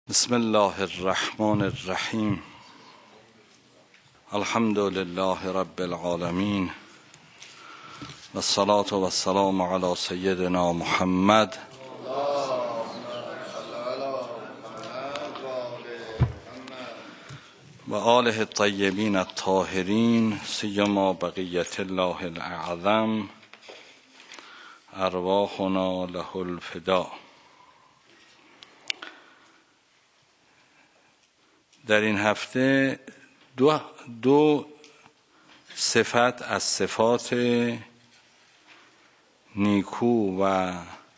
بسم الله الرحمن الرحیم. الحمد لله رب العالمین و الصلاة و السلام علی سیدنا محمد و آله الطیبین الطاهرین، سیما بقیت الله الاعظم ارواحنا له الفداء. در این هفته دو صفت از صفات نیکو و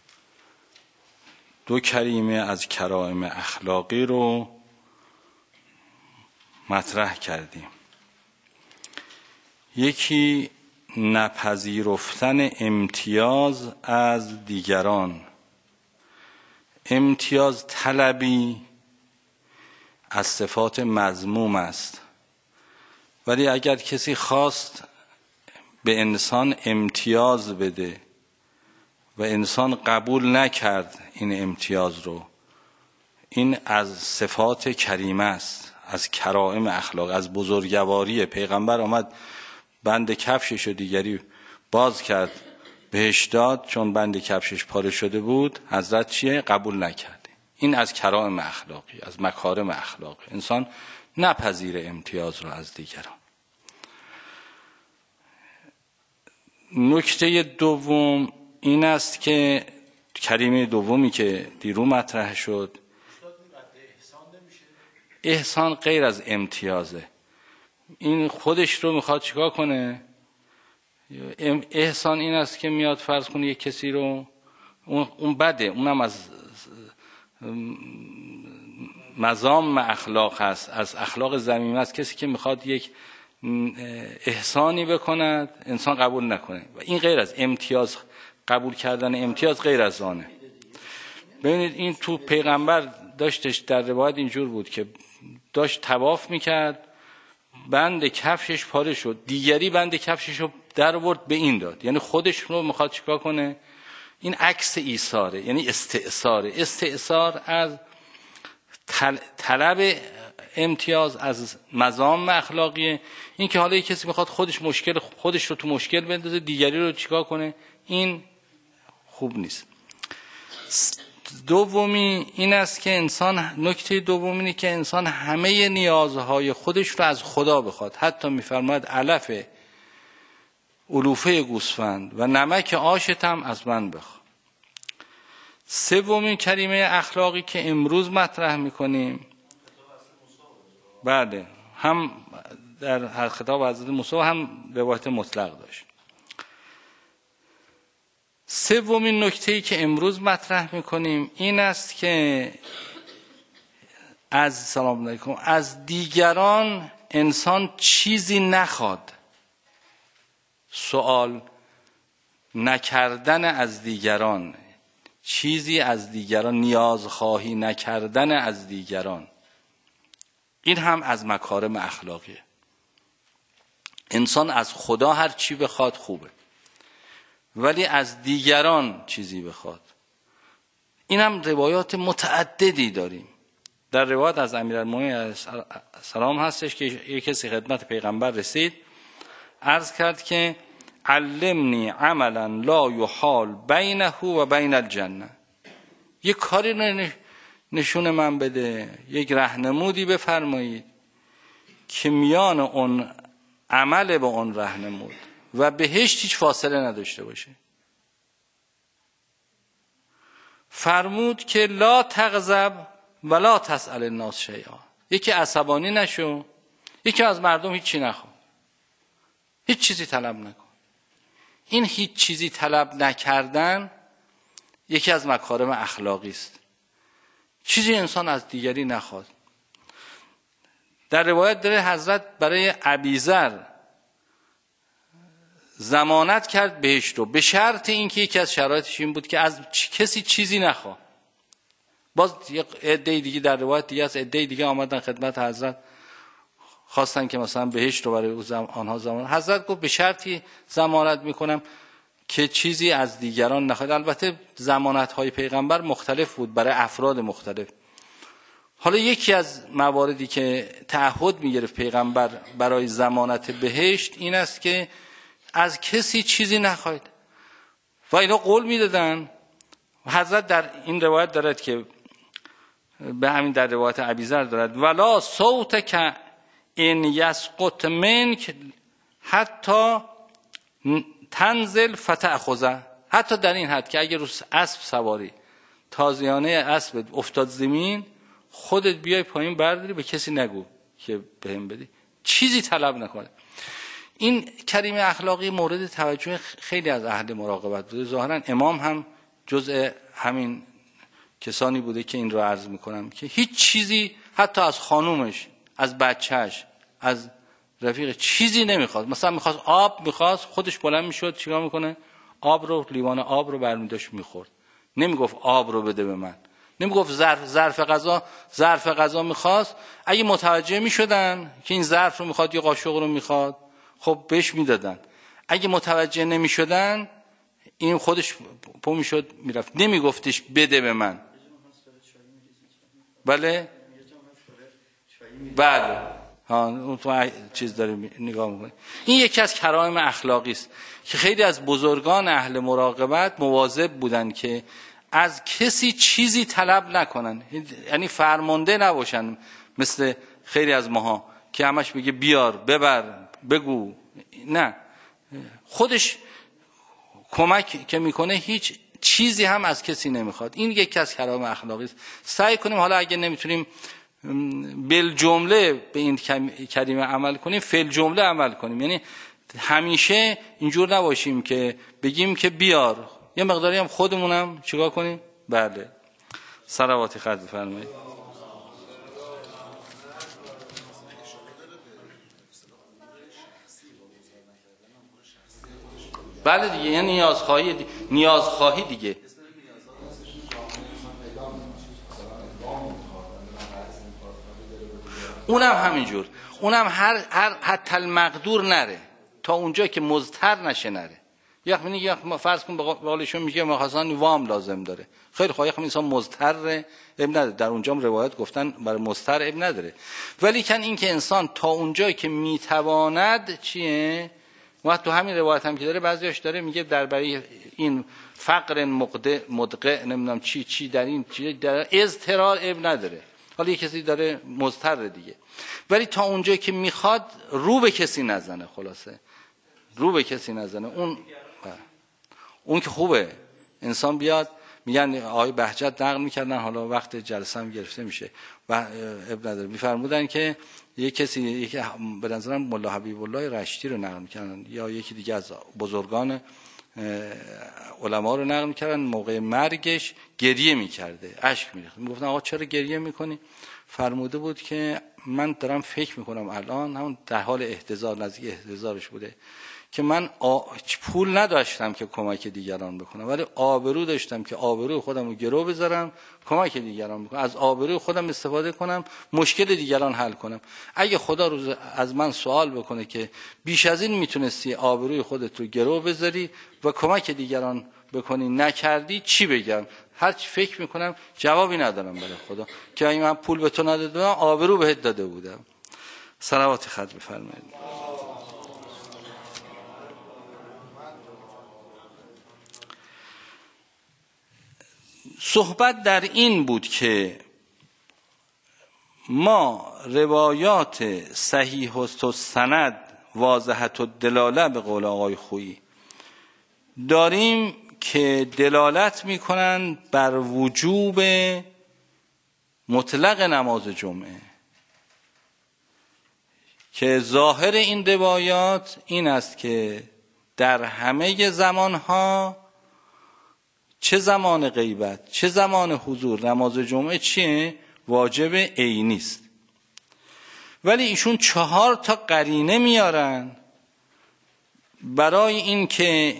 دو کریمه از کرائم اخلاقی رو مطرح کردیم. یکی نپذیرفتن امتیاز از دیگران، امتیاز طلبی از صفات مذموم است، ولی اگر کسی خواست به انسان امتیاز بده و انسان قبول نکرد این امتیاز رو، این از صفات کریمه است، از کرائم اخلاق، از بزرگواری. پیغمبر آمد بند کفشش رو دیگری باز کرد بهش داد، چون بند کفشش پاره شده بود، حضرت چیه؟ قبول نکرد. این از کرائم اخلاقی، از مکارم اخلاقی. انسان نپذیره امتیاز را از دیگران. نکته دوم این است که کریمه دومی که دیرو مطرح شد، احسان غیر از امتیازه. این خودش رو میخواد چیکار کنه؟ احسان این است که میاد فرض کنه یک کسی رو، اون بده، اونم از مذام اخلاق هست، از اخلاق ذمیمه است. کسی که میخواد یک احسانی بکند انسان قبول نکنه، و این غیر از امتیاز. قبول کردن امتیاز غیر از آنه. ببینید این تو پیغمبر داشتش، در روایت اینجور بود که داشت طواف میکرد، بند کفشش پاره شد، دیگری بند کفشش رو در آورد به این داد، یعنی خودش رو میخواد چیکار کنه؟ این عکس ایثاره، یعنی استئثاره. استئثار از طلب امتیاز، از مذام اخلاقیه. این که حالا یک کسی میخواد خودش رو تو مشکل بندازه، دیگری رو چیکار کنه، این خوب نیست. دومی این است که نکته دومی اینه که انسان همه نیازهای خودش رو از خدا بخواد. حتی میفرماید علف علوفه گوسفند و نمک آشت هم از من بخواد. سومین کریمه اخلاقی که امروز مطرح میکنیم، بله، هم در خطاب حضرت موسی هم روایت مطلق داشت. سومین نکته‌ای که امروز مطرح میکنیم این است که سلام علیکم، از دیگران انسان چیزی نخواد. سوال نکردن از دیگران، چیزی از دیگران، نیازخواهی نکردن از دیگران، این هم از مکارم اخلاقیه. انسان از خدا هر چی بخواد خوبه، ولی از دیگران چیزی بخواد. این هم روایات متعددی داریم. در روایت از امیرالمومنین علیه السلام هستش که یک کسی خدمت پیغمبر رسید، عرض کرد که علمنی عملا لا یحال بینه و بین الجنه. یک کاری نشون من بده، یک راهنمودی بفرمایید که میان اون عمل به اون راهنمود و بهشت هیچ فاصله نداشته باشه. فرمود که لا تغضب ولا تسأل الناس شیئا. یکی عصبانی نشو، یکی از مردم هیچی نخوا، هیچ چیزی طلب نکن. این هیچ چیزی طلب نکردن یکی از مکارم اخلاقی است. چیزی انسان از دیگری نخواد. در روایت داره حضرت برای ابیذر ضمانت کرد بهشت رو، به شرط اینکه یکی از شرایطش این بود که از کسی چیزی نخواد. باز یک عده دیگه در روایت دیگه از عده دیگه آمدن خدمت حضرت، خواستن که مثلا بهشت رو برای آنها ضمانت. حضرت گفت به شرطی ضمانت میکنم که چیزی از دیگران نخواد. البته ضمانت های پیغمبر مختلف بود برای افراد مختلف. حالا یکی از مواردی که تعهد میگرفت پیغمبر برای ضمانت بهشت این است که از کسی چیزی نخواهید و اینا قول میدادن. حضرت در این روایت دارد که به همین در روایت ابیذر دارد ولا صوتک ان یسقط منک حتی تنزل فتأخذه، حتی در این حد که اگر رو اسب سواری تازیانه اسب افتاد زمین خودت بیای پایین برداری، به کسی نگو که بهم بدی، چیزی طلب نکنه. این کریمه اخلاقی مورد توجه خیلی از اهل مراقبت بوده. ظاهرا امام هم جزء همین کسانی بوده که این رو عرض میکنم که هیچ چیزی حتی از خانومش، از بچهش، از رفیق چیزی نمیخواد. مثلا میخواست آب میخواست، خودش بلند میشد چیکار میکنه؟ آب رو، لیوان آب رو برمیداشت میخورد. نمیگفت آب رو بده به من، نمیگفت ظرف غذا میخواست. اگه متوجه میشدن که این ظرف رو میخواد یا قاشق رو میخواد خب بهش میدادن. اگه متوجه نمیشدن این خودش پا میشد میرفت، نمیگفتش بده به من. بله اون تو چیز داره نگاه میکنه. این یکی از کرائم اخلاقی است که خیلی از بزرگان اهل مراقبت مواظب بودن که از کسی چیزی طلب نکنن، یعنی فرمانده نباشن مثل خیلی از ماها که همش بگه بیار ببر بگو. نه، خودش کمک که میکنه هیچ چیزی هم از کسی نمیخواد. این یکی از کرائم اخلاقی است. سعی کنیم حالا اگه نمیتونیم بالجمله به این کریمه عمل کنیم، فی الجمله عمل کنیم. یعنی همیشه اینجور نباشیم که بگیم که بیار، یه مقداری هم خودمونم چیکار کنیم. بله، صلواتی خط بفرمایید. بله دیگه، یعنی نیازخواهی دیگه. اونم همینجور، اونم هر حتی المقدور نره، تا اونجا که مضطر نشه نره. یک فرض کن به قولشون میگه مخاصان وام لازم داره، خیلی خواهی خب انسان مضطر اب نداره، در اونجا روایت گفتن برای مضطر اب نداره، ولی کن این که انسان تا اونجا که میتواند چیه. و تو همین روایت هم که داره بعضیاش داره میگه درباره این فقر مدقع نمیدونم چی در این چی در اضطرار اب نداره. حالا یه کسی داره مضطر دیگه، ولی تا اونجا که میخواد رو به کسی نزنه. خلاصه رو به کسی نزنه. اون که خوبه انسان بیاد. میگن آقای بهجت نقل میکردن، حالا وقت جلسه هم گرفته میشه و اب نداره، میفرمودن که یک کسی به نظرم مولا حبیب الله رشتی رو نقل میکردن یا یکی دیگه از بزرگان علما رو نقل میکردن، موقع مرگش گریه میکرده، اشک میریخت. میگفتن آقا چرا گریه میکنی؟ فرموده بود که من دارم فکر میکنم الان، همون در حال احتضار، نزدیک احتضارش بوده، که من پول نداشتم که کمک دیگران بکنم، ولی آبرو داشتم که آبروی خودم رو گرو بذارم، کمک دیگران بکنم، از آبروی خودم استفاده کنم، مشکل دیگران حل کنم. اگه خدا روز از من سوال بکنه که بیش از این میتونستی آبروی خودت رو گرو بذاری و کمک دیگران بکنی نکردی، چی بگم؟ هر چی فکر میکنم جوابی ندارم برای خدا که اگه من پول به تو نداده بودم آبرو بهت داده بودم. صلوات خط بفرمایید. صحبت در این بود که ما روایات صحیح السند واضحة الدلاله به قول آقای خویی داریم که دلالت میکنن بر وجوب مطلق نماز جمعه، که ظاهر این روایات این است که در همه زمانها، چه زمان غیبت چه زمان حضور، نماز جمعه چیه؟ واجب عینی است. ولی ایشون 4 قرینه میارن برای این که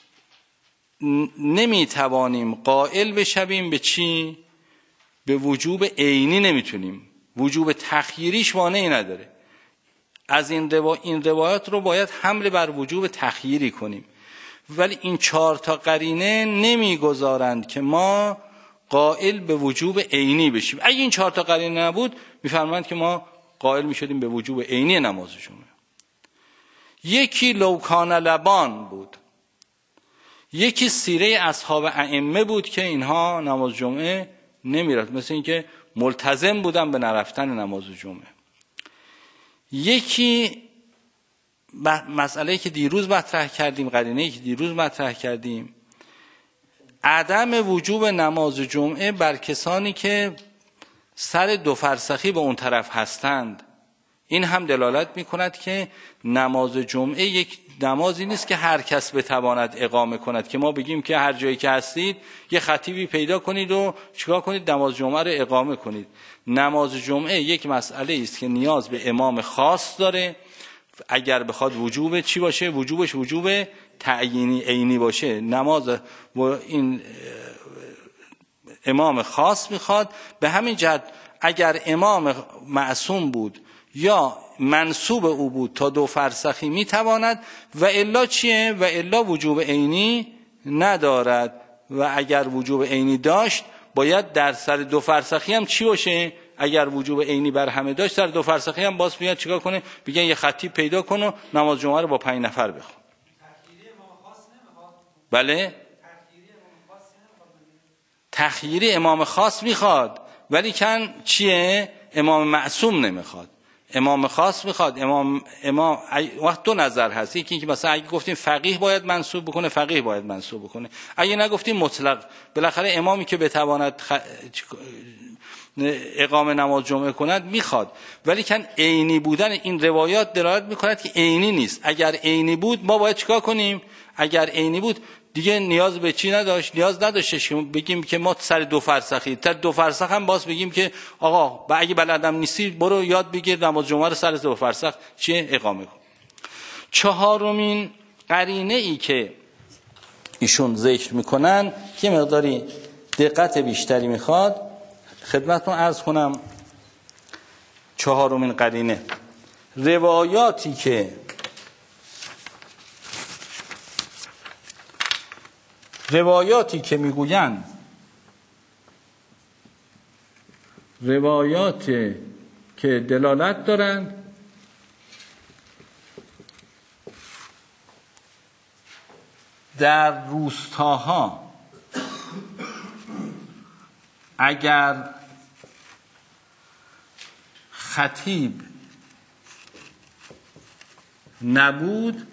نمیتوانیم قائل بشویم به چی؟ به وجوب عینی نمیتونیم، وجوب تخییریش مانعی نداره. از این روایات رو باید حمل بر وجوب تخییری کنیم، ولی این 4 قرینه نمیگذارند که ما قائل به وجوب عینی بشیم. اگه این 4 تا قرینه نبود میفرمایند که ما قائل میشدیم به وجوب عینی نماز جمعه. یکی لوکان لبان بود، یکی سیره اصحاب ائمه بود که اینها نماز جمعه نمیرفت، مثل اینکه ملتزم بودن به نرفتن نماز جمعه. یکی مسئله که دیروز مطرح کردیم، قرینه‌ای که دیروز مطرح کردیم، عدم وجوب نماز جمعه بر کسانی که سر 2 فرسخی به اون طرف هستند. این هم دلالت می‌کند که نماز جمعه یک نمازی نیست که هر کس بتواند اقامه کند، که ما بگیم که هر جایی که هستید یه خطیبی پیدا کنید و چیکار کنید نماز جمعه رو اقامه کنید. نماز جمعه یک مسئله است که نیاز به امام خاص داره. اگر بخواد وجوب چی باشه، وجوبش وجوب تعیینی عینی باشه، نماز و این امام خاص میخواد. به همین جهت اگر امام معصوم بود یا منسوب او بود تا 2 فرسخی میتواند، و الا چیه؟ و الا وجوب عینی ندارد. و اگر وجوب عینی داشت باید در سر 2 فرسخی هم چی باشه؟ اگر وجوب عینی بر همه داشت، سر 2 فرسخی هم باز بیاد چیکار کنه؟ بگن یه خطیب پیدا کن و نماز جمعه رو با 5 نفر بخون. بله؟ تخییری امام خاص میخواد، ولی کن چیه؟ امام معصوم نمیخواد. امام خاص میخواد. امام وقت 2 نظر هست. یکی که مثلا اگه گفتیم فقیه باید منصوب بکنه، فقیه باید منصوب بکنه. اگه نگفتیم مطلق، بالاخره امامی که بتواند اقامه نماز جمعه کند میخواد. ولی کن عینی بودن این روایات دلالت میکند که عینی نیست. اگر عینی بود ما باید چیکار کنیم؟ اگر عینی بود دیگه نیاز به چی نداشت؟ نیاز نداشتش که بگیم که ما سر 2 فرسخی، تا 2 فرسخ هم باز بگیم که آقا اگه بلدم نیستی برو یاد بگیر نماز جمعه رو سر 2 فرسخ چیه اقامه کن. 4مین قرینه ای که ایشون ذکر میکنن که مقداری دقت بیشتری میخواد، خدمتتون عرض کنم. 4مین قرینه، روایاتی که میگویند، روایاتی که دلالت دارند در روستاها اگر خطیب نبود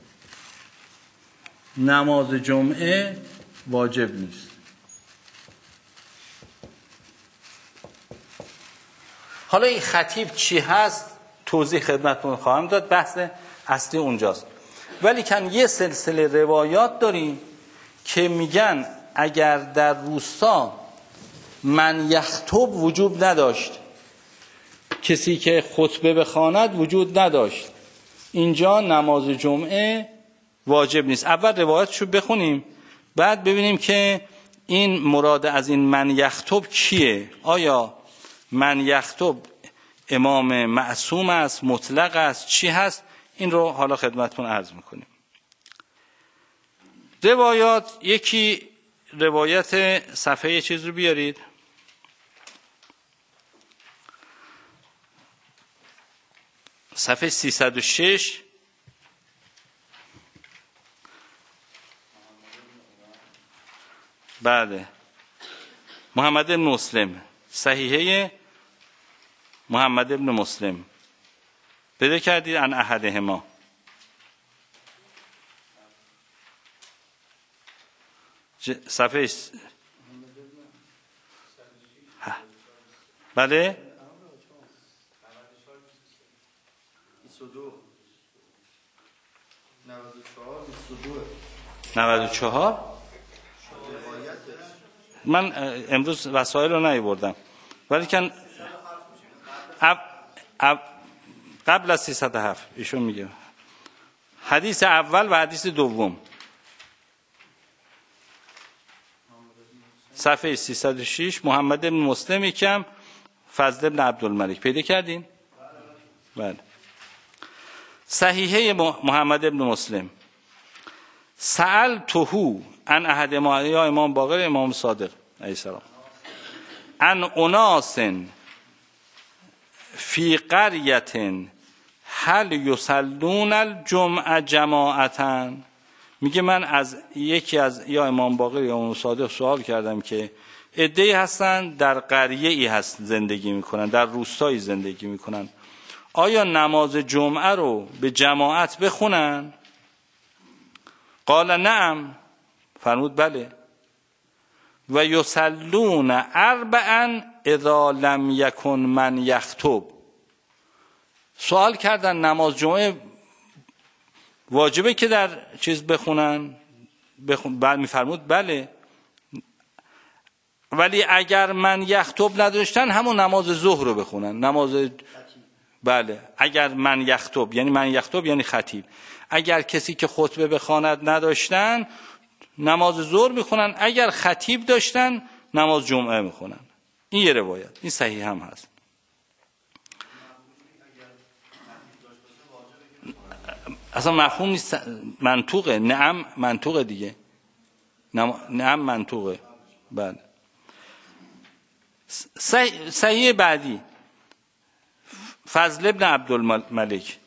نماز جمعه واجب نیست. حالا این خطیب چی هست توضیح خدمتتون خواهم داد، بحث اصلی اونجاست. ولی کن یه سلسله روایات داریم که میگن اگر در روستا من یخطب وجود نداشت، کسی که خطبه بخواند وجود نداشت، اینجا نماز جمعه واجب نیست. اول روایتشو بخونیم بعد ببینیم که این مراد از این من یخطب کیه. آیا من یخطب امام معصوم است، مطلق است، چی هست؟ این رو حالا خدمتتون عرض میکنیم. روایات، یکی روایت صفحه یه چیز رو بیارید، صفحه 306. بعد محمد بن مسلم، صحیحه محمد بن مسلم، بده کردید عن احدهما. صفحه بله 94. من امروز وسایل رو نیاوردم، ولی کن قبل از 307 ایشون میگه حدیث اول و حدیث دوم، صفحه 306 محمد بن مسلم، یکم فضل بن عبدالملک. پیدا کردین؟ بله. صحیحه محمد بن مسلم، سألته عن احد ما، یا امام باقر امام صادق علیه السلام، ان اناس فی قریة هل یصلون الجمعه جماعتا. میگه من از یکی از یا امام باقر یا امام صادق سوال کردم که عده‌ای هستن در قریه‌ای هست زندگی میکنن، در روستایی زندگی میکنن، آیا نماز جمعه رو به جماعت بخونن؟ قال نعم، فرمود بله. و یصلون اربعا اذا لم یکن من یخطب. سوال کردن نماز جمعه واجبه که در چیز بخونن؟ بعد میفرمود بله، ولی اگر من یخطب نداشتن همون نماز ظهر رو بخونن. نماز بله، اگر من یخطب یعنی من یخطب یعنی خطیب. اگر کسی که خطبه بخواند نداشتن نماز ظهر میخونن، اگر خطیب داشتن نماز جمعه میخونن. این یه روایت، این صحیح هم هست. اصلا مفهوم نیست، منطوقه. نعم منطوقه دیگه، نعم منطوقه. بله. صحیح بعدی فضل ابن عبدالملک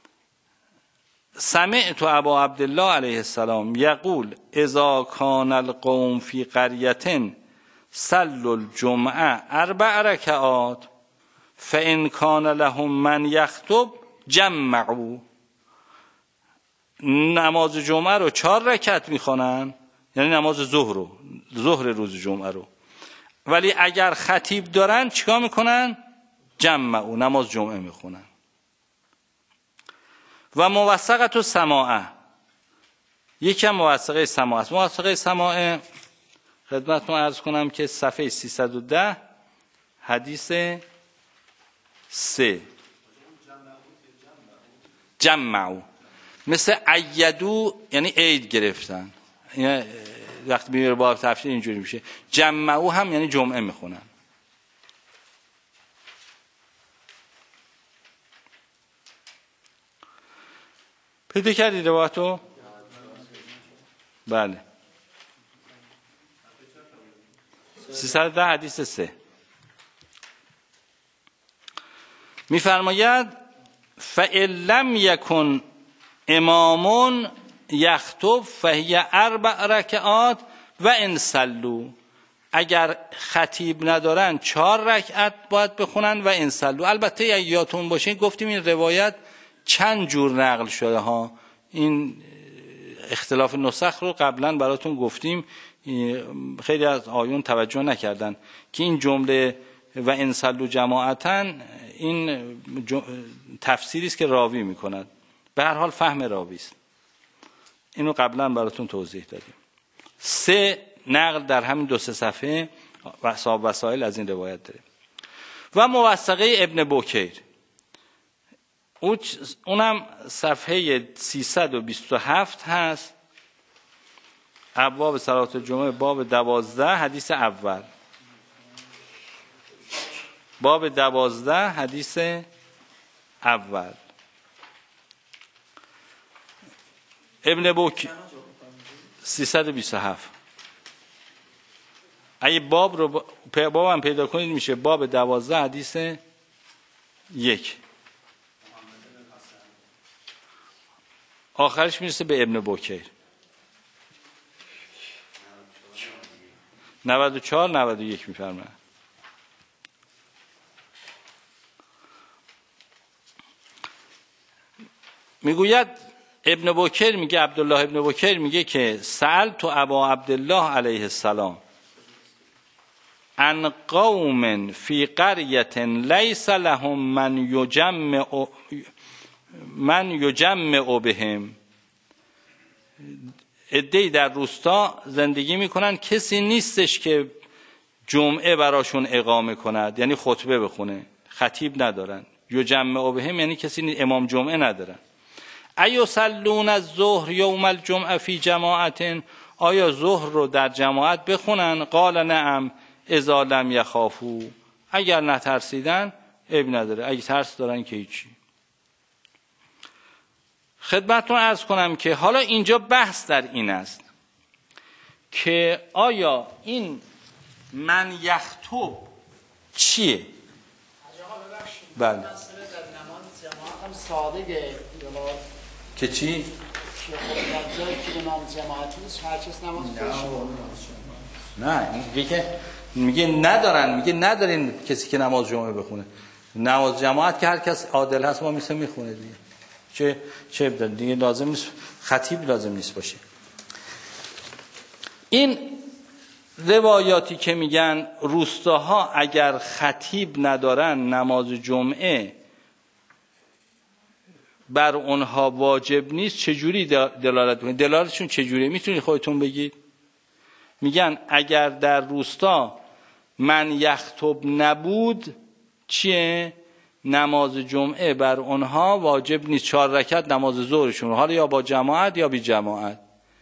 سمعت ابا عبدالله علیه السلام یقول اذا کان القوم فی قریة صلوا الجمعه 4 رکعات فان کان لهم من یخطب جمعوا. نماز جمعه رو 4 رکعت میخونن، یعنی نماز ظهر روز جمعه رو، ولی اگر خطیب دارن چیکار میکنن؟ جمعوا، نماز جمعه میخونن. و موثقه سماعه، یکی هم موثقه سماعه است. موثقه سماعه خدمتتون عرض کنم که صفحه 310 حدیث 3 جمعوا، مثل ایدو یعنی عید گرفتن، یعنی وقتی میره باب تفسیر اینجوری میشه. جمعوا هم یعنی جمعه میخونن. پیدا کردی روایتو؟ بله. 310 حدیث 3 میفرماید فإن لم یکن امام یخطب فهی 4 رکعات و ان صلوا. اگر خطیب ندارن 4 رکعت باید بخونن و ان صلوا. البته یادتون باشه گفتیم این روایت چند جور نقل شده ها. این اختلاف نسخ رو قبلا براتون گفتیم، خیلی از آیون توجه نکردن که این جمله و ان صلوا جماعتا این تفسیری است که راوی میکند، به هر حال فهم راوی است. اینو قبلا براتون توضیح دادیم. 3 نقل در همین 2-3 صفحه وسائل از این روایت داره. و موثقه ابن بکیر، اونم صفحه 327 هست، ابواب صلات الجمعه باب 12 حدیث اول. باب 12 حدیث اول. ابن بکیر 327. اگه باب هم پیدا کنید میشه باب 12 حدیث 1. آخرش میرسه به ابن بکیر 94 91 میفرمه. میگوید ابن بکیر میگه، عبدالله ابن بکیر میگه که سألت ابا عبدالله علیه السلام عن قوم فی قریة لیس لهم من یجمع بهم. عده‌ای در روستا زندگی میکنن کسی نیستش که جمعه براشون اقامه کند، یعنی خطبه بخونه، خطیب ندارن. یجمع بهم یعنی کسی امام جمعه ندارن. ایصلون الظهر یوم الجمعه فی جماعت. آیا ظهر رو در جماعت بخونن؟ قال نعم اذا لم یخافوا. اگر نترسیدن عیب نداره، اگه ترس دارن که هیچی. خدمتتون عرض کنم که حالا اینجا بحث در این است که آیا این من یخطب چیه؟ بله ساده که چی؟ که خب جایی که امام جماعت نیست هر چیز نماز نه میگه ندارن، میگه ندارین کسی که نماز جمعه بخونه. نماز جماعت که هر کس عادل هست ما میخونه دیگه. چه دیگه لازم نیست خطیب لازم نیست باشه. این روایاتی که میگن روستاها اگر خطیب ندارن نماز جمعه بر اونها واجب نیست، چجوری دلالت میکنه؟ دلالتشون چجوریه میتونید خودتون بگید؟ میگن اگر در روستا من یخطب نبود چیه؟ نماز جمعه بر اونها واجب نیست، 4 رکعت نماز ظهرشون، حالا یا با جماعت یا بی جماعت.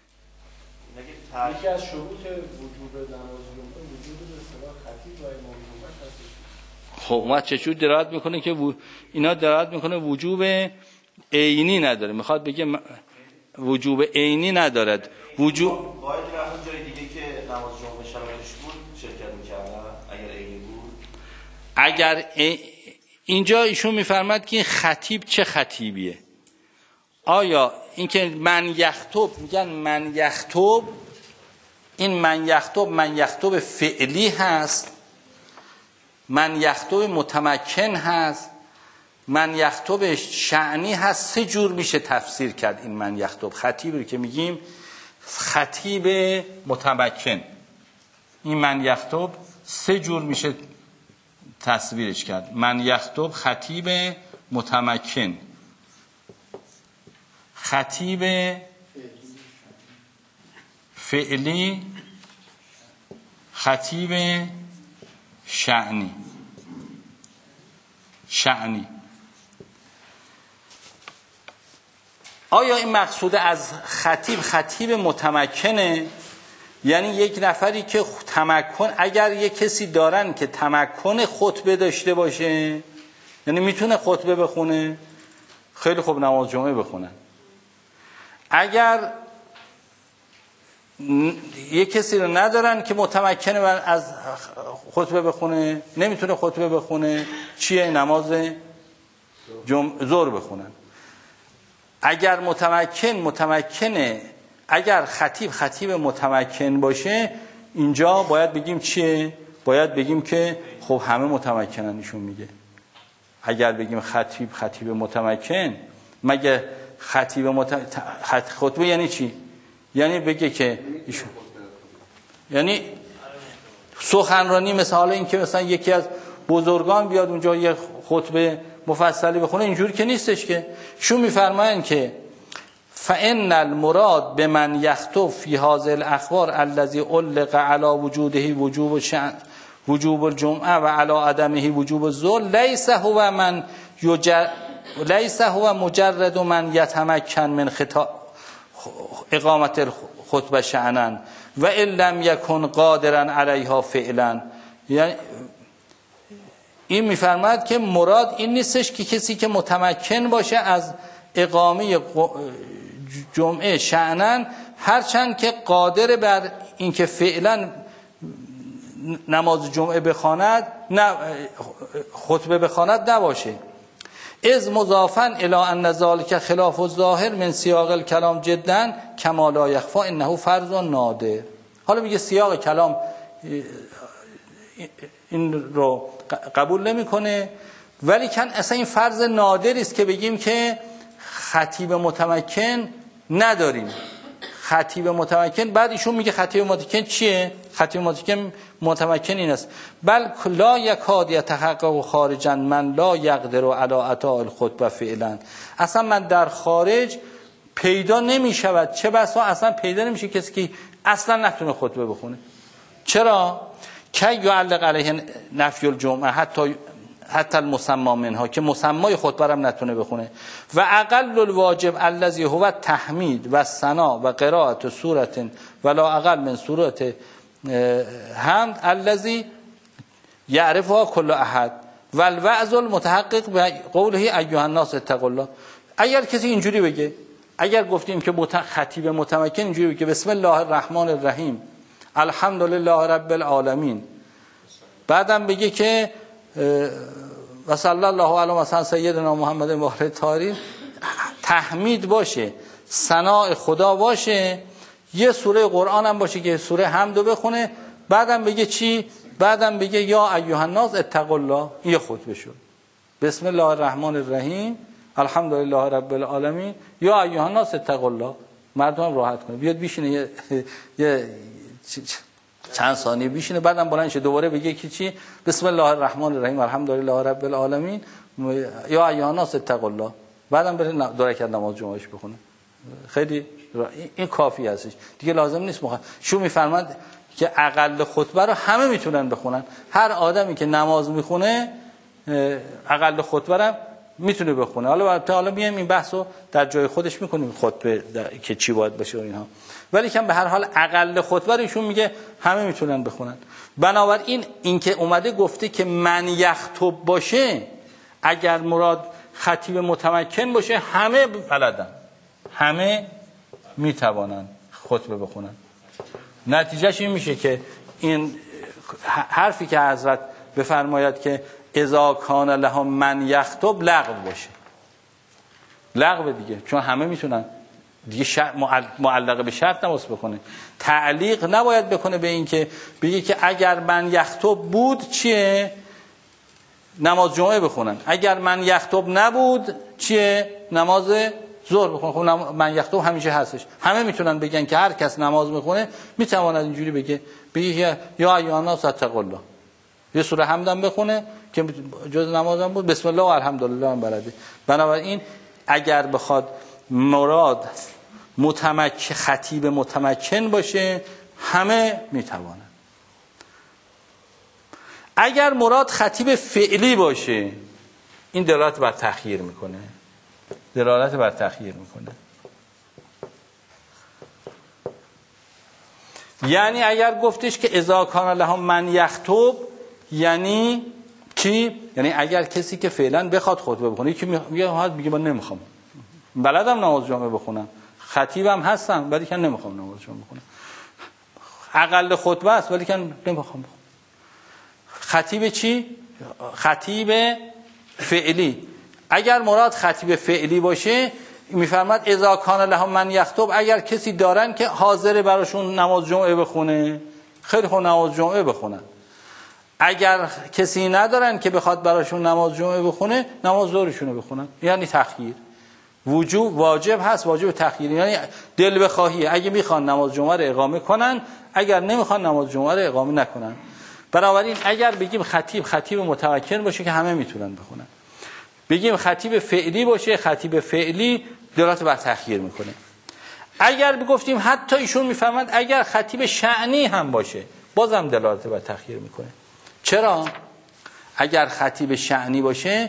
یکی از شروط وجوب نماز جمعه وجود به اصطلاح خطیب و امام جمعه هست. خب ما چجور دلالت میکنه که اینا دلالت میکنه وجوب عینی نداره، میخواد بگه وجوب عینی ندارد. وجوب باید رفتن جای دیگه که نماز جمعه شرایطش بود شرکت میکردن اگر عینی بود. اگر اینجا ایشون میفرماد که این خطیب چه خطیبیه؟ آیا اینکه من یخطب میگن من یخطب، این من یخطب فعلی هست، من یخطب متمکن هست، من یخطب شأنی هست. 3 جور میشه تفسیر کرد این من یخطب. خطیبی که میگیم خطیب متمکن، این من یخطب 3 جور میشه تصویرش کرد. من یخطب خطیب متمکن، خطیب فعلی، خطیب شأنی. آیا این مقصود از خطیب متمکنه؟ یعنی یک نفری که تمکن، اگر یک کسی دارن که تمکن خطبه داشته باشه، یعنی میتونه خطبه بخونه، خیلی خوب نماز جمعه بخونن. اگر یک کسی رو ندارن که متمکنه از خطبه بخونه، نمیتونه خطبه بخونه، چیه؟ نماز ظهر بخونن. اگر متمکنه، اگر خطیب متمکن باشه، اینجا باید بگیم چیه؟ باید بگیم که خب همه متمکنن. ایشون میگه اگر بگیم خطیب متمکن، مگه خطبه یعنی چی؟ یعنی بگه که ایشون یعنی سخنرانی، مثلا این که مثلا یکی از بزرگان بیاد اونجا یه خطبه مفصلی بخونه، اینجوری که نیستش که. شو میفرمایند که فإن المراد بمن يخطب في هذه الأخبار الذي علق على وجوده وجوب الجمعه وعلى عدمه وجوب الظهر ليس هو مجرد من يتمكن من اقامت الخطبه شأنا وإن لم يكن قادرا عليها فعلا. یعنی این میفرماید که مراد این نیستش که کسی که متمکن باشه از اقامه جمعه شأناً، هرچند که قادر بر اینکه فعلا نماز جمعه بخواند، خطبه بخواند نباشه. از مضافاً الی ان ذلک خلاف الظاهر من سیاق الکلام جدا کما لا یخفی انه فرض نادر. حالا میگه سیاق کلام این رو قبول نمیکنه، ولی کن اصلا این فرض نادری است که بگیم که خطیب متمکن نداریم. خطیب متمکن، بعد ایشون میگه خطیب متمکن چیه؟ خطیب متمکن این است بل لا یکاد یتحقق خارجا من لا یقدر علی اطاع الخطبه فعلا. اصلا من در خارج پیدا نمیشود، چه بسا اصلا پیدا نمیشه کسی که اصلا نتونه خطبه بخونه. چرا؟ که یعلق علیه نفی الجمعه حتی المسمى منها، که مسمای خطبه هم نتونه بخونه. و اقل الواجب الذی هو تحمید و ثنا و قرائت سوره ولا اقل من سوره حمد الذی یعرفها کل احد و الوعظ المتحقق به قوله ایها الناس اتقوا الله. اگر کسی اینجوری بگه، اگر گفتیم که خطیب متمکن اینجوری بگه بسم الله الرحمن الرحیم الحمدلله رب العالمین، بعدم بگه که و صلی الله علی مثلا سیدنا محمد واحد تاریخ تحمید باشه، ثناء خدا باشه، یه سوره قرآن هم باشه که سوره حمدو بخونه، بعدم بگه چی؟ بعدم بگه یا ایها الناس اتقوا الله. این خطبه شد. بسم الله الرحمن الرحیم الحمدلله رب العالمین یا ایها الناس اتقوا الله. مردم راحت کنه، بیاد بیشینه یه چند ثانیه بیشینه، بعدم بلند شه دوباره بگه که چی؟ بسم الله الرحمن الرحیم الحمدلله رب العالمین یا ایها الناس اتقوا الله. بعدم بره دو رکعت نماز جمعهش بخونه. خیلی این کافی هستش دیگه، لازم نیست شو میفرماد که اقل خطبه رو همه میتونن بخونن. هر آدمی که نماز میخونه اقل خطبه رو میتونه بخونه. حالا میایم این بحثو در جای خودش میکنیم، خطبه که چی باید باشه و اینها، ولی که به هر حال اقل خطبه رو ایشون میگه همه میتونن بخونن. بنابراین این که اومده گفته که من یخطب باشه، اگر مراد خطیب متمکن باشه، همه بلدن، همه میتوانن خطبه بخونن. نتیجهش این میشه که این حرفی که حضرت بفرماید که اذا کان لهم من یخطب لغو باشه، لغو دیگه، چون همه میتونن دیگه. معلقه به شرط نباید بکنه، تعلیق نباید بکنه به این که بگه که اگر من یخطب بود چیه؟ نماز جمعه بخونن، اگر من یخطب نبود چیه؟ نماز ظهر بخونن. خب من یخطب همیشه هستش، همه میتونن بگن که هر کس نماز میخونه میتواند اینجوری بگه یا ایها الناس اتقوا الله، یه سوره حمدم بخونه که جز نمازم بود، بسم الله و الحمدلله هم بلده. بنابراین اگر بخواد مراد خطیب متمکن باشه، همه میتوانن. اگر مراد خطیب فعلی باشه، این دلالت بر تخییر میکنه، دلالت بر تخییر میکنه. یعنی اگر گفتش که اذا کان لهم من یخطب، یعنی چی؟ یعنی اگر کسی که فعلا بخواد خطبه بخونه، یکی میگه من نمیخوام، بلدم نماز جمعه بخونم، خطیبم هستم ولی که نمیخوام نماز جمعه بخونم، اقل خطبه است ولی که نمیخوام. خطیب چی؟ خطیب فعلی. اگر مراد خطیب فعلی باشه، میفرماد اذا کان لهم من یخطب، اگر کسی دارن که حاضر براشون نماز جمعه بخونه، خیلی خوب نماز جمعه بخونن. اگر کسی ندارن که بخواد براشون نماز جمعه بخونه، نماز ظهرشون بخونن. یعنی تخییر واجب هست، واجب تخییر، یعنی دل بخواهی، اگه میخوان نماز جمعه رو اقامه کنن، اگر نمیخوان نماز جمعه رو اقامه نکنن. بنابراین اگر بگیم خطیب متمکن باشه که همه میتونن بخونن، بگیم خطیب فعلی باشه، خطیب فعلی دلالت بر تخییر میکنه. اگر بگفتیم حتی ایشون میفهمند اگر خطیب شأنی هم باشه، بازم دلالت بر تخییر میکنه. چرا؟ اگر خطیب شأنی باشه،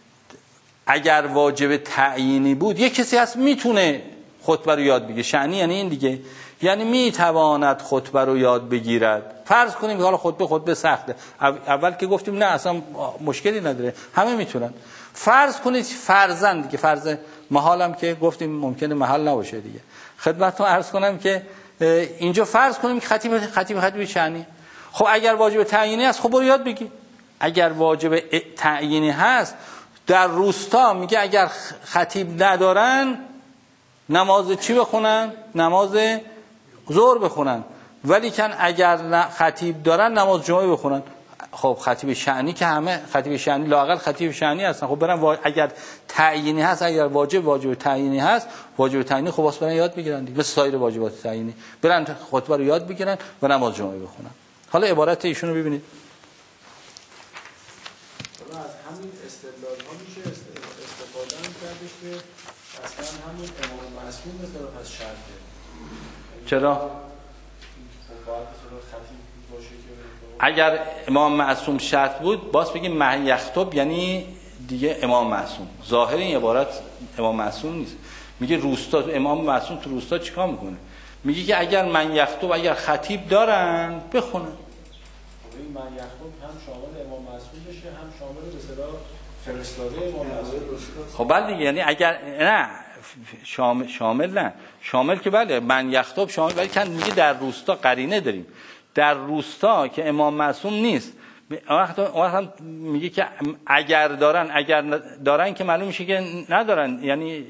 اگر واجب تعیینی بود، یک کسی هست میتونه خطبه رو یاد بگیره. شأنی یعنی این دیگه، یعنی میتواند خطبه رو یاد بگیرد. فرض کنیم که حالا خطبه سخته، اول که گفتیم نه اصلا مشکلی نداره، همه میتونن. فرض کنید فرضاً دیگه، فرض محالم که گفتیم ممکنه محال نباشه دیگه، خدمتتون عرض کنم که اینجا فرض کنیم که خطیب شأنی. خب اگر واجب تعیینی هست، خب برو یاد بگی. اگر واجب تعیینی هست، در روستا میگه اگر خطیب ندارن نماز چی بخونن؟ نماز ظهر بخونن. ولی کن اگر خطیب دارن نماز جمعه بخونن. خب خطیب شأنی که همه خطیب شأنی لااقل خطیب شأنی هستن، خب برن اگر تعیینی هست، اگر واجب تعیینی هست، واجب تعیینی خب واسه برن یاد بگیرن دیگه، مثل سایر واجبات تعیینی برن خطبه رو یاد بگیرن و نماز جمعه بخونن. حالا عبارت ایشون رو ببینید. حالا از همین استدلال ها میشه استفاده هم کردش که اصلا همون امام معصوم مثلا پس شرطه. چرا؟ اگر امام معصوم شرط بود، باز بگیم من یخطب یعنی دیگه امام معصوم. ظاهر این عبارت امام معصوم نیست. میگه روستا، امام معصوم تو روستا چیکار میکنه؟ میگه که اگر من یخطب، اگر خطیب دارن بخونن. این من یخطب هم شامل امام معصوم بشه، هم شامل به اصطلاح فرستاده امام معصوم. خب بله دیگه، یعنی اگر نه شامل نه، شامل که بله من یخطب شامل، ولی که میگه در روستا قرینه داریم. در روستا که امام معصوم نیست وقت میگه که اگر دارن که معلوم میشه که ندارن، یعنی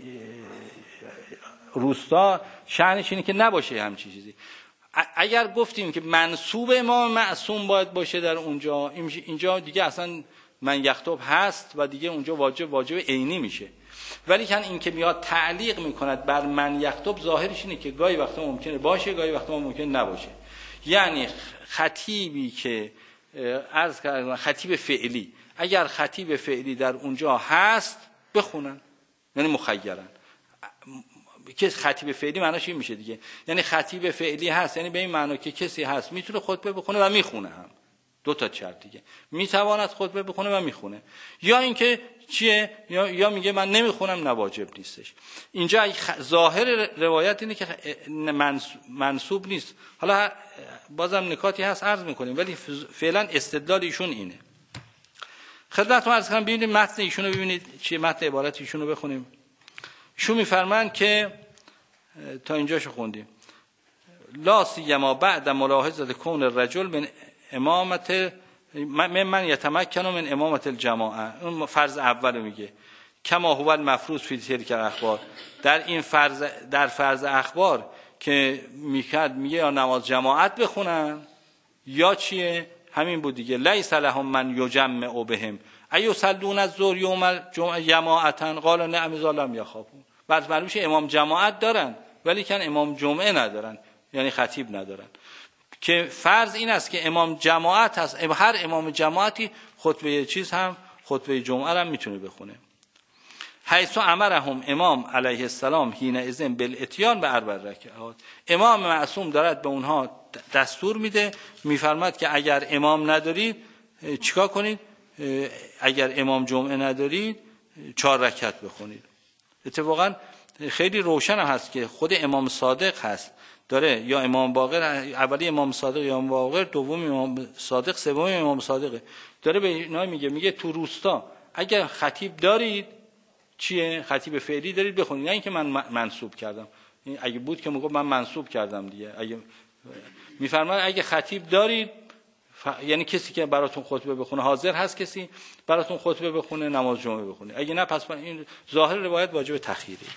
روستا شأنش اینه که نباشه همچین چیزی. اگر گفتیم که منسوب امام معصوم باید باشه در اونجا، اینجا دیگه اصلا من یخطب هست و دیگه اونجا واجب عینی میشه. ولی که این که میاد تعلیق میکند بر من یخطب، ظاهرش اینه که گاهی وقتا ممکنه باشه، گاهی وقتا ممکنه نباشه. یعنی خطیبی که عرض کردم خطیب فعلی، اگر خطیب فعلی در اونجا هست بخونن، یعنی مخیرن. که خطیب فعلی معناش این میشه دیگه، یعنی خطیب فعلی هست یعنی به این معنا که کسی هست میتونه خطبه بخونه و میخونه هم. دو تا شرط دیگه، میتواند خطبه بخونه و میخونه، یا اینکه چیه، یا میگه من نمیخونم، نه واجب نیستش. اینجا ظاهر روایت اینه که منسوب نیست. حالا بازم نکاتی هست عرض میکنیم، ولی فعلا استدلال ایشون اینه. خدمتتون عرض کنم ببینید متن ایشونو، ببینید چیه متن عبارت ایشونو بخونیم. ایشون میفرمایند که تا اینجاشو خوندیم، لا سیما بعد ملاحظه کون الرجل من امامت من یتمکن من امامت الجماعه. اون فرض اولو میگه، کما هو المفروض فی تلک الاخبار، در این فرض، در فرض اخبار که میگه یا نماز جماعت بخونن یا چیه، همین بود دیگه. لیس لهم من یجمع بهم ایو صلون الظهر یوم الجمعه جماعتا قال نعم ظالم یخافون. بعد معلومه امام جماعت دارن ولی کن امام جمعه ندارن، یعنی خطیب ندارن. که فرض این است که امام جماعت هست، هر امام جماعتی خطبه چیز هم خطبه جمعه هم میتونه بخونه. حیث امرهم امام علیه السلام حین اذن بالاتیان به 4 رکعات. امام معصوم دارد به اونها دستور میده، میفرماد که اگر امام ندارید چیکار کنید، اگر امام جمعه ندارید 4 رکعت بخونید. اتفاقا خیلی روشن هست که خود امام صادق هست داره، یا امام باقر، اولی امام صادق یا امام باقر، دوم امام صادق، سوم امام صادق، داره به اینا میگه تو روستا اگر خطیب دارید چیه، خطیب فعلی دارید بخونید، نه اینکه من منسوب کردم. اگه بود که میگم من منسوب کردم دیگه. اگه میفرماید اگه خطیب دارید، یعنی کسی که براتون خطبه بخونه، حاضر هست کسی براتون خطبه بخونه، نماز جمعه بخونه. اگه نه پس این ظاهر روایت واجب تخییری.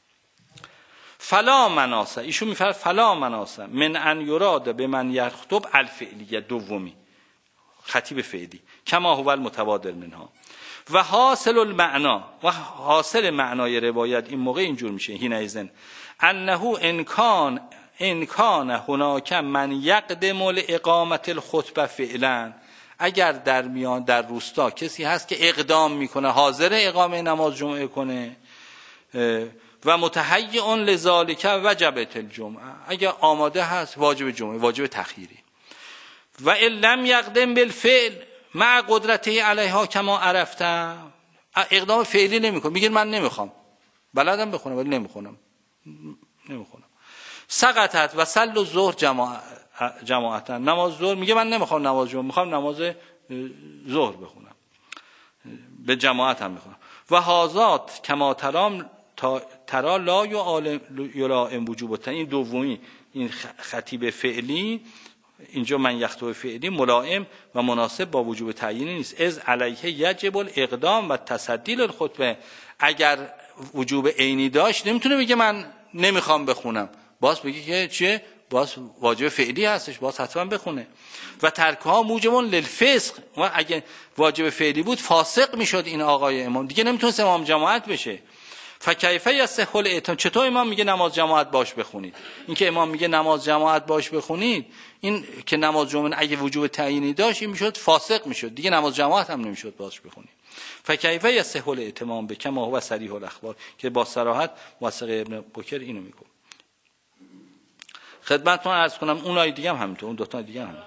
فلا مناسه، ایشون میفرماید فلا مناسه من ان یراد به من یخطب الفعلیه، دومی خطیب فعلی، کما هو المتبادر منها. و حاصل المعنا، و حاصل معنای روایت این موقع اینجور میشه، حین اذن انه ان کان هناک من یقدم الاقامت الخطبه فعلا، اگر در میان در روستا کسی هست که اقدام میکنه، حاضر اقامه نماز جمعه کنه، و متهیئ لذالک وجبت الجمعه، اگر آماده هست واجب جمعه، واجب تخییری. و ان لم یقدم بالفعل مع قدرته علیها کما عرفتم، اقدام فعلی نمیکنه، میگه من نمیخوام، بلدم بخونم ولی نمیخونم. سقطت و صل الظهر جماعتا، نماز ظهر میگه من نمیخوام نماز جمعه، میخوام نماز ظهر بخونم، به جماعت هم میخونم. و هازات کما ترا لا یلائم وجوب، این دومی، این خطیب فعلی اینجا من یخطب فعلی ملائم و مناسب با وجوب تعیینی نیست. از علیه یجب الاقدام و تصدی للخطبه، اگر وجوب عینی داشت نمیتونه بگه من نمیخوام بخونم، باز بگه که چیه، باز واجب فعلی هستش، باز حتما بخونه. و ترکها موجب للفسق، و اگه واجب فعلی بود فاسق میشد این آقای امام، دیگه نمیتونست امام جماعت بشه. فکیف یصح الاتیان، چطور امام میگه نماز جماعت باش بخونید؟ این که امام میگه نماز جماعت باش بخونید، این که نماز جمعه اگه وجوب تعیینی داشت این میشد فاسق میشد، دیگه نماز جماعت هم نمیشد باش بخونید. فکیف یصح الاتمام به کما هو صریح الاخبار، که با صراحت موثق ابن بکر اینو میگه. خدمتتون عرض کنم اونای دیگه هم همینطور، اون دو تا دیگه هم همینطور.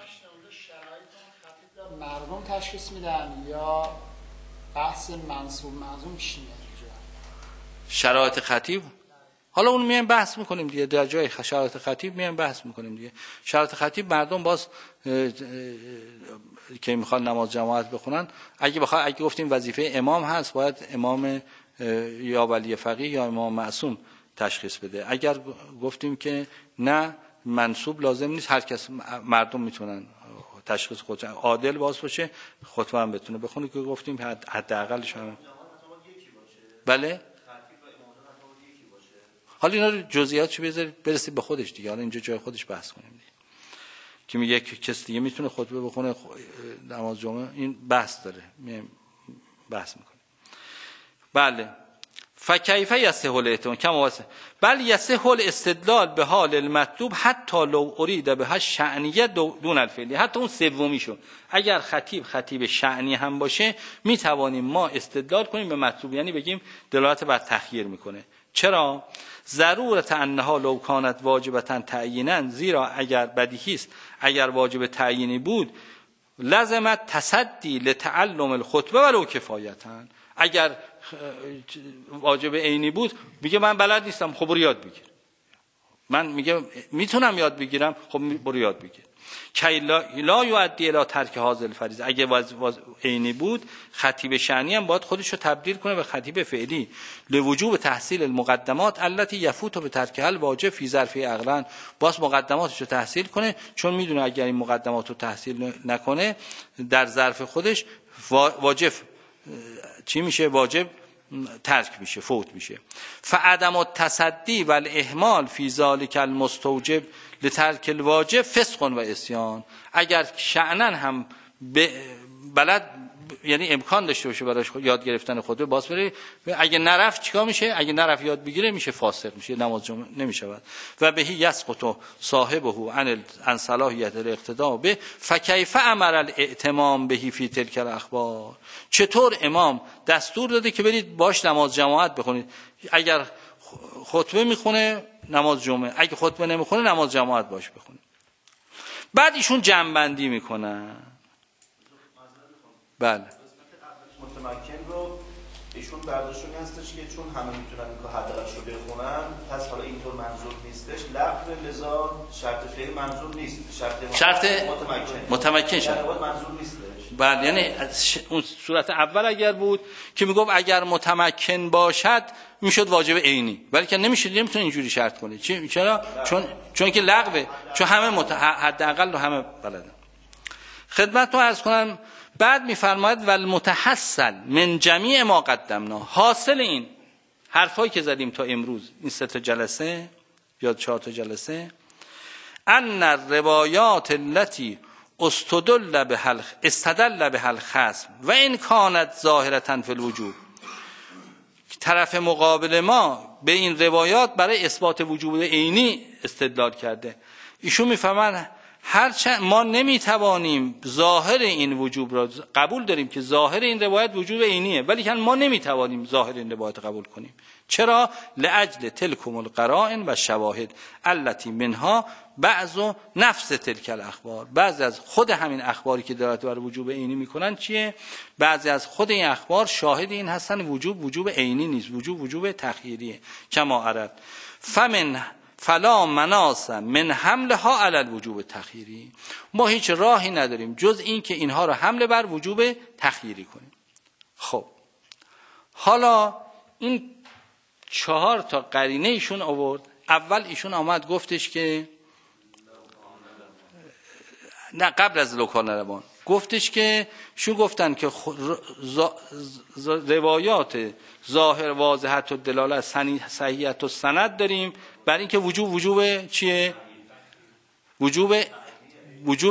مردم تشخیص میدن یا بحث منصوب معصوم پیش میاد؟ شرایط خطیب حالا اون میایم بحث میکنیم دیگه، در جای شرایط خطیب میایم بحث میکنیم دیگه. شرایط خطیب مردم باز که میخوان نماز جماعت بخونن، اگه گفتیم وظیفه امام هست باید امام یا ولی فقیه یا امام معصوم تشخیص بده. اگر گفتیم که نه منصوب لازم نیست، هر کس مردم میتونن تشخیص خودش عادل باز باشه، خطبه هم بتونه بخونه که گفتیم حداقلش هم. بله حالا اینا رو جزئیاتش بذارید برسید به خودش دیگه، حالا اینجا جای خودش بحث کنیم دیگه. که میگه کسی دیگه میتونه خطبه بخونه نماز جمعه، این بحث داره، بحث میکنه. بله فکیف یصح الاحتمال کما واسه بل یصح الاستدلال به حال المطلوب حتی لو ارید بها شأنیه دون الفعلی. حتی اون سومیشو اگر خطیب شأنی هم باشه میتوانیم ما استدلال کنیم به مطلوب، یعنی بگیم دلالت بر تخییر میکنه. چرا؟ ضرورت انها لو کانت واجبتا تعیینا، زیرا اگر بدیهی است اگر واجب تعیینی بود لازمت تصدی لتعلم الخطبه ولو کفایتا. اگر واجب عینی بود میگه من بلد نیستم، خب برو یاد بگیر. من میگه میتونم یاد بگیرم، خب برو یاد بگیر. کی لا یؤدی الی ترک هذا الفریضه. اگه عینی بود خطیب شأنی هم باید خودش رو تبدیل کنه به خطیب فعلی. لوجوب تحصیل المقدمات التي يفوت بترک الواجب فی ظرف عقلا. باز مقدماتش رو تحصیل کنه، چون میدونه اگر این مقدمات رو تحصیل نکنه در ظرف خودش واجب چی میشه؟ واجب ترک میشه، فوت میشه. فعدم التصدی و الاهمال فی ذلک المستوجب لترک الواجب فسق و عصیان. اگر شأنن هم بلد یعنی امکان داشته باشه براش یاد گرفتن خطبه، باز بره اگه نرفت چیکار میشه؟ اگه نرفت یاد بگیره میشه فاسق، میشه نماز جمعه نمیشود. و بهی یسقط صاحبه عن صلاحیت الاقتداء به. فکیف امر الاعتمام بهی فی تلک الاخبار. چطور امام دستور داده که برید باش نماز جماعت بخونید؟ اگر خطبه میخونه نماز جمعه، اگه خطبه نمیخونه نماز جماعت باش بخونید. بعد ایشون جمع‌بندی میکنن. بله متمکن رو ایشون برداشتون هستش که چون همه میتونن این که حداقلش رو بخونن، پس حالا اینطور منظور نیستش، لغو لذا شرط فعل منظور نیست، شرط متمکن شد منظور نیستش. بله یعنی اون صورت اول اگر بود که میگفت اگر متمکن باشد میشد واجب عینی، ولی که نمیشه، نمیتونه اینجوری شرط کنه. چرا؟ چون که لغوه، چون همه حداقل رو همه بلدن. خدمتتون عرض کنم بعد میفرماید والمتحصل من جمیع ما قدمنا. حاصل این حرفایی که زدیم تا امروز این 3 جلسه یا 4 جلسه، ان الروایات التي استدل بها الخصم و ان كانت ظاهرة فی الوجوب. طرف مقابل ما به این روایات برای اثبات وجوب عینی استدلال کرده. ایشون میفهمن هرچند ما نمیتوانیم ظاهر این وجوب را قبول داریم که ظاهر این روایت وجوب عینیه، ولی که ما نمیتوانیم ظاهر این روایت قبول کنیم. چرا؟ لاجل تلکم القرائن و شواهد التي منها بعض نفس تلک الاخبار. بعضی از خود همین اخباری که دلالت بر وجوب عینی میکنن چیه؟ بعضی از خود این اخبار شاهد این هستن وجوب عینی نیست، وجوب تخییریه. کما عرض فلا مناص من حملها علی الوجوب التخییری. ما هیچ راهی نداریم جز این که اینها رو حمل بر وجوب تخییری کنیم. خب حالا این 4 قرینه ایشون آورد. اول ایشون آمد گفتش که نه، قبل از لوکان روان گفتش که شو گفتن که روایات ظاهر واضحت و دلالت صحیحت و سند داریم برای اینکه وجوب چیه؟ وجوب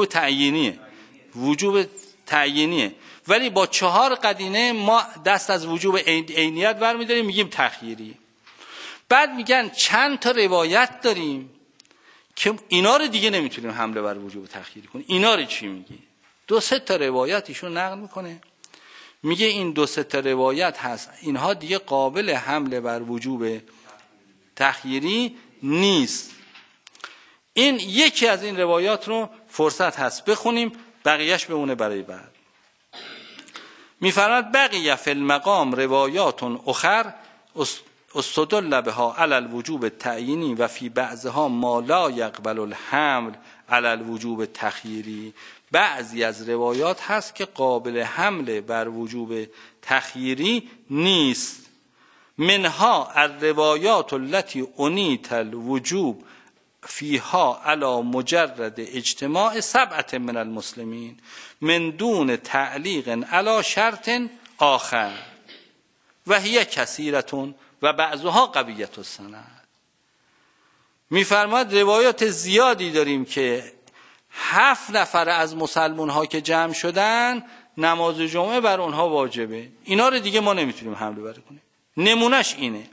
تعیینیه. ولی با 4 قرینه ما دست از وجوب عینیت برمی‌داریم میگیم تخییری. بعد میگن چند تا روایت داریم که اینا رو دیگه نمیتونیم حمله بر وجوب تخییری کنیم. اینا رو چی میگی؟ 2-3 روایت ایشون نقل میکنه، میگه این 2-3 روایت هست، اینها دیگه قابل حمله بر وجوب تخییری نیست. این یکی از این روایات رو فرصت هست بخونیم، بقیهش بمونه برای بعد. میفرماید بقیه فی المقام روایات اخر استدل بها علی الوجوب التعیینی و فی بعضها ما لا یقبل الحمل علی الوجوب التخییری. بعضی از روایات هست که قابل حمل بر وجوب تخییری نیست. منها الروایات التي انیت الوجوب فیها علی مجرد اجتماع 7 من المسلمین من دون تعلیق علی شرط آخر و هی کثیرتون و بعضها قویت السند. میفرماد روایات زیادی داریم که 7 نفر از مسلمان ها که جمع شدن نماز جمعه بر اونها واجبه. اینا رو دیگه ما نمیتونیم حمله بر کنیم. نمونش اینه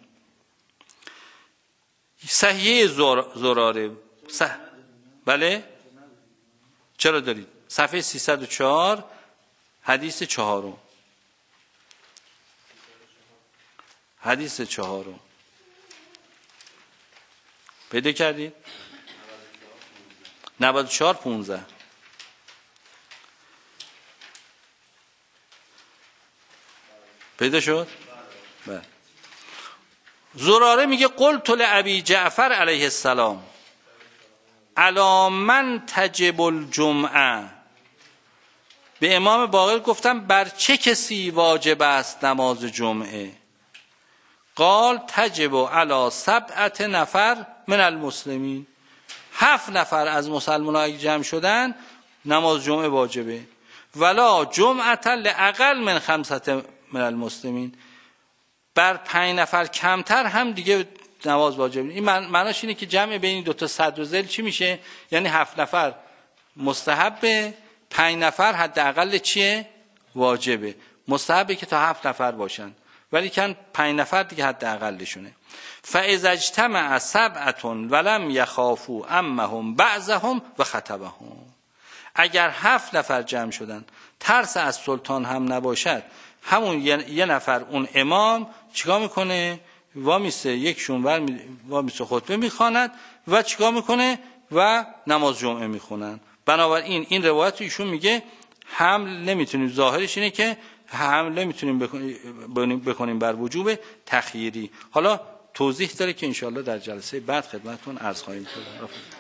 صحیحه زراره بله چرا دارید؟ صفحه 304 حدیث 4 حدیث 4 پیدا کردید؟ 94-15 پیدا شد؟ بله. زراره میگه قلت لابی جعفر علیه السلام علی من تجب الجمعه، به امام باقر گفتم بر چه کسی واجب است نماز جمعه؟ قال تجب علی 7 نفر من المسلمین، 7 نفر از مسلمان ها جمع شدن نماز جمعه واجبه. ولا جمعه لاقل من 5 من المسلمین، بر 5 نفر کمتر هم دیگه نماز واجبه. این معناش اینه که جمع بین این 2 تا صدر و ذیل چی میشه؟ یعنی 7 نفر مستحبه، 5 نفر حداقل چیه؟ واجبه. مستحبه که تا 7 نفر باشن، ولی کن 5 نفر دیگه حداقلشونه. فاذا اجتمع 7 ولم یخافوا امهم بعضهم و خطبهم، اگر 7 نفر جمع شدن ترس از سلطان هم نباشد، همون یه نفر اون امام چیکار میکنه؟ وامیسه، یکشون وامیسه خطبه میخواند و چیکار میکنه؟ و نماز جمعه میخونن. بنابراین این روایت ایشون میگه حمل نمیتونیم، ظاهرش اینه که حمل نمیتونیم بکنیم بر وجوب تخییری. حالا توضیح داره که انشاءالله در جلسه بعد خدمتتون عرض خواهیم کرد.